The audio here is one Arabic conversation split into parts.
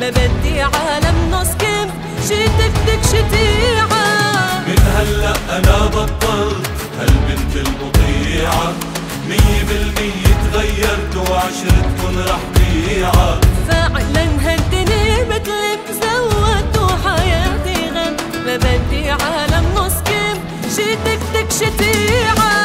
ما بدي عالم نص كم، شي تكتك شتيعة. من هلأ أنا بطلت هالبنت المطيعة، 100% تغيرت وعشرتكن رح ضيعة. فعلا هالدنيا مثلك زودت وحياتي غم، ما بدي عالم نص كم، شي تكتك شتيعة.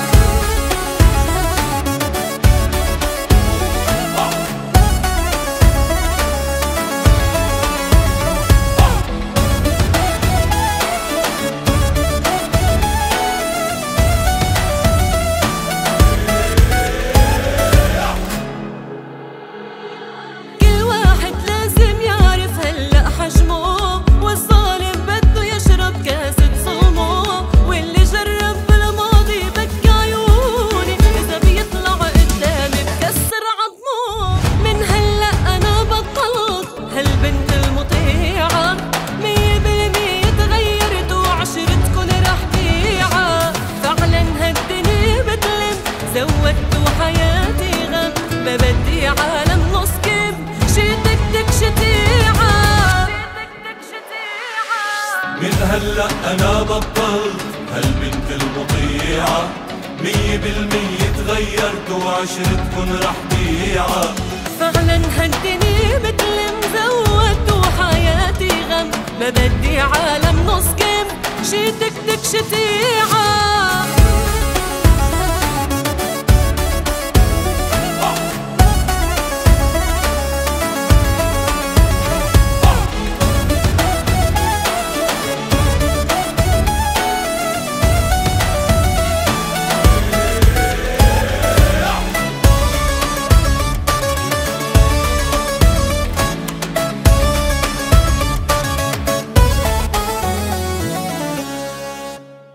والظالم بده يشرب كاسة صومه، واللي جرب بالماضي بكى عيوني، إذا بيطلع قدامي بكسر عظمه. من هلأ أنا بطلت هالبنت المطيعة، 100% تغيرت وعشرتكن رح ضيعة. فعلا هالدنيا بتلم زودت وحياتي غم، ما بدي عالم نص كم، شي تكتك شتيعة. من هلأ أنا بطلت هالبنت المطيعة، 100% تغيرت وعشرتكن رح ضيعة. فعلا هالدنيا بتلم زودت وحياتي غم، ما بدي عالم نص كم، شي تكتك شتيعة.